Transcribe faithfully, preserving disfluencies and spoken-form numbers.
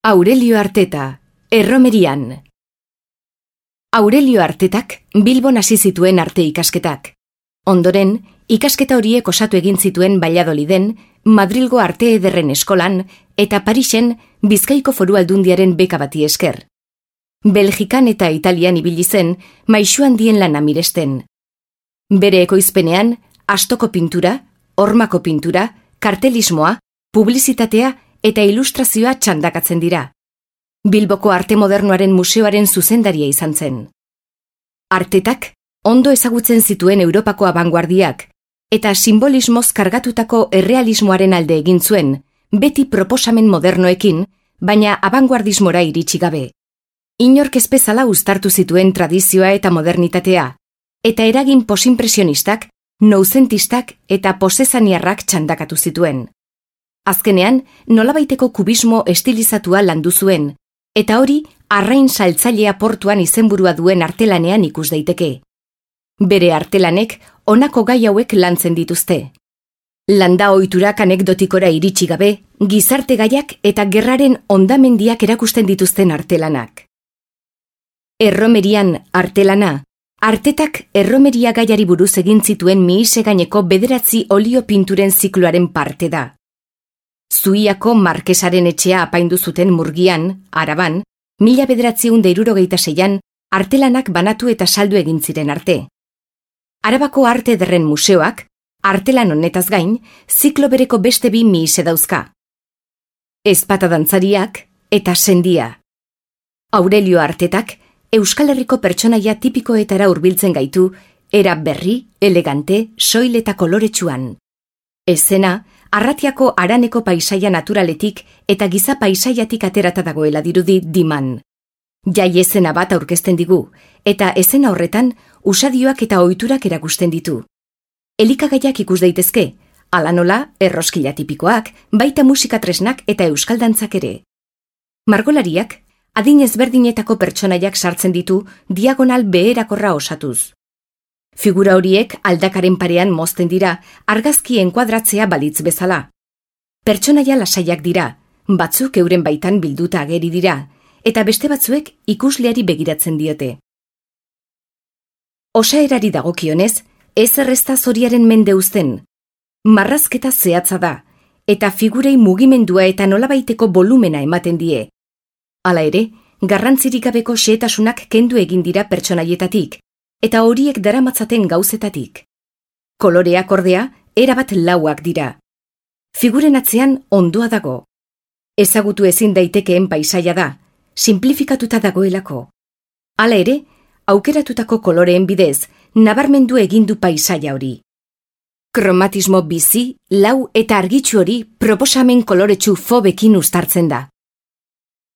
Aurelio Arteta, Erromerian. Aurelio Artetak Bilbon hasi zituen arte ikasketak. Ondoren, ikasketa horiek osatu egin zituen Valladoliden, Madrilgo Arte Ederren Eskolan eta Parisen Bizkaiko Foru Aldundiaren beka bati esker. Belgikan eta Italian ibili zen maisu handien lana miresten. Bere ekoizpenean, astoko pintura, hormako pintura, kartelismoa, publizitatea eta ilustrazioa txandakatzen dira. Bilboko Arte Modernoaren Museoaren zuzendaria izan zen. Artetak ondo ezagutzen zituen Europako abanguardiak eta simbolismoz kargatutako errealismoaren alde egin zuen, beti proposamen modernoekin, baina abanguardismora iritsi gabe. Inork ez bezala uztartu zituen tradizioa eta modernitatea, eta eragin posimpresionistak, nouzentistak eta posezaniarrak txandakatu zituen. Azkenean, nolabaiteko kubismo estilizatua landu zuen, eta hori arrain saltzailea portuan izenburua duen artelanean ikus daiteke. Bere artelanek honako gai hauek lantzen dituzte. Landa ohiturak anekdotikora iritsi gabe, gizarte gaiak eta gerraren hondamendiak erakusten dituzten artelanak. Erromerian artelana, Artetak erromeria gaiari buruz egin zituen mihise gaineko bederatzi olio pinturen zikloaren parte da. Zuiako Markesaren etxea apaindu zuten Murgian, Araban, mila bederatziehun eta hirurogeita seian artelanak banatu eta saldu egin ziren arte. Arabako Arte Ederren Museoak, artelan honetaz gain, ziklo bereko beste bi mihise dauzka. Ezpata dantzariak eta sendia. Aurelio Artetak Euskal Herriko pertsonaia tipikoetara hurbiltzen gaitu, era berri, elegante, soil eta koloretsuan. Ezena, Arratiako haraneko paisaia naturaletik eta giza paisaiatik aterata dagoela dirudi diman. Jai ezena bat aurkezten digu, eta ezena horretan usadioak eta ohiturak erakusten ditu. Elikagaiak ikus daitezke, hala nola, erroskila tipikoak, baita musika tresnak eta euskal dantzak ere. Margolariak, adin ezberdinetako pertsonaiak sartzen ditu diagonal beherakorra osatuz. Figura horiek aldakaren parean mozten dira, argazki enkuadratzea balitz bezala. Pertsonaia lasaiak dira, batzuk euren baitan bilduta ageri dira, eta beste batzuek ikusleari begiratzen diote. Osaerari dagokionez, ez errezta zoriaren mende uzten. Marrazketa zehatza da, eta figurei mugimendua eta nolabaiteko volumena ematen die. Hala ere, garrantzirik gabeko xehetasunak kendu egin dira pertsonaietatik, eta horiek daramatzaten gauzetatik. Koloreak ordea, erabat lauak dira. Figuren atzean ondoa dago. Ezagutu ezin daitekeen paisaia da, simplifikatuta dagoelako. Hala ere, aukeratutako koloreen bidez, nabarmendu egindu paisaia hori. Kromatismo bizi, lau eta argitsu hori proposamen koloretsu fobekin uztartzen da.